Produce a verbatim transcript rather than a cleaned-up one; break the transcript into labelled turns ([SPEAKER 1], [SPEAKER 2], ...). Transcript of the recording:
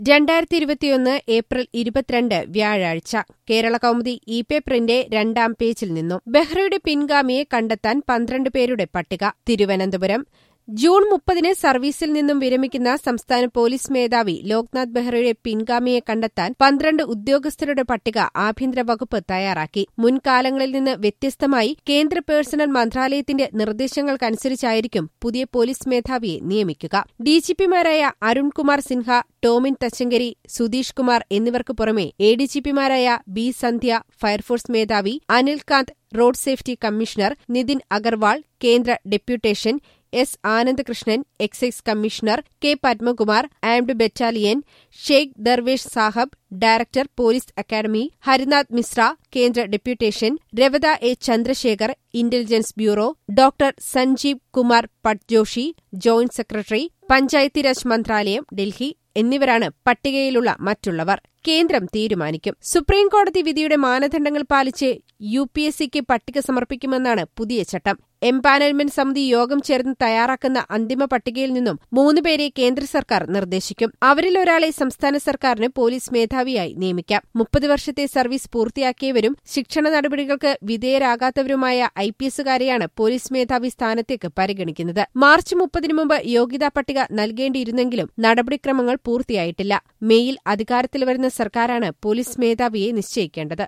[SPEAKER 1] രണ്ടായിരത്തി ഇരുപത്തിയൊന്ന് ഏപ്രിൽ ഇരുപത്തിരണ്ട് വ്യാഴാഴ്ച കേരള കൗമുദി ഇ പേപ്പറിന്റെ രണ്ടാം പേജിൽ നിന്നും ബെഹ്റയുടെ പിൻഗാമിയെ കണ്ടെത്താൻ പന്ത്രണ്ട് പേരുടെ പട്ടിക. തിരുവനന്തപുരം ജൂൺ മുപ്പതിന് സർവീസിൽ നിന്നും വിരമിക്കുന്ന സംസ്ഥാന പോലീസ് മേധാവി ലോക്നാഥ് ബെഹ്റയുടെ പിൻഗാമിയെ കണ്ടെത്താൻ പന്ത്രണ്ട് ഉദ്യോഗസ്ഥരുടെ പട്ടിക ആഭ്യന്തര വകുപ്പ് തയ്യാറാക്കി. മുൻകാലങ്ങളിൽ നിന്ന് വ്യത്യസ്തമായി കേന്ദ്ര പേഴ്സണൽ മന്ത്രാലയത്തിന്റെ നിർദ്ദേശങ്ങൾക്കനുസരിച്ചായിരിക്കും പുതിയ പോലീസ് മേധാവിയെ നിയമിക്കുക. ഡിജിപിമാരായ അരുൺകുമാർ സിൻഹ, ടോമിൻ തച്ചങ്കരി, സുധീഷ് കുമാർ എന്നിവർക്ക് പുറമെ എഡിജിപിമാരായ ബി സന്ധ്യ, ഫയർഫോഴ്സ് മേധാവി Anilkant, road safety commissioner Nitin Agarwal, കേന്ദ്ര deputation S Anandakrishnan, excise commissioner K Padmakumar, armed battalion Sheikh Darvesh Saheb, director police academy Harinath Mishra, കേന്ദ്ര deputation Ravada A Chandrasekhar, intelligence bureau doctor Sanjeev Kumar Patjoshi, joint secretary Panchayati Raj മന്ത്രാലയം ഡൽഹി എന്നിവരാണ് പട്ടികയിലുള്ള മറ്റുള്ളവർ. കേന്ദ്രം തീരുമാനിക്കും. സുപ്രീംകോടതി വിധിയുടെ മാനദണ്ഡങ്ങൾ പാലിച്ച് യു പി എസ് സിക്ക് പട്ടിക സമർപ്പിക്കുമെന്നാണ് പുതിയ ചട്ടം. എംപാനൽമെന്റ് സമിതി യോഗം ചേർന്ന് തയ്യാറാക്കുന്ന അന്തിമ പട്ടികയിൽ നിന്നും മൂന്നുപേരെ കേന്ദ്ര സർക്കാർ നിർദ്ദേശിക്കും. അവരിൽ ഒരാളെ സംസ്ഥാന സർക്കാരിന് പോലീസ് മേധാവിയായി നിയമിക്കാം. മുപ്പത് വർഷത്തെ സർവീസ് പൂർത്തിയാക്കിയവരും ശിക്ഷണ നടപടികൾക്ക് വിധേയരാകാത്തവരുമായ ഐ പി എസുകാരെയാണ് പോലീസ് മേധാവി സ്ഥാനത്തേക്ക് പരിഗണിക്കുന്നത്. മാർച്ച് മുപ്പതിനു മുമ്പ് യോഗ്യതാ പട്ടിക നൽകേണ്ടിയിരുന്നെങ്കിലും നടപടിക്രമങ്ങൾ പൂർത്തിയായിട്ടില്ല. മേയിൽ അധികാരത്തിൽ വരുന്ന സർക്കാരാണ് പോലീസ് മേധാവിയെ നിശ്ചയിക്കേണ്ടത്.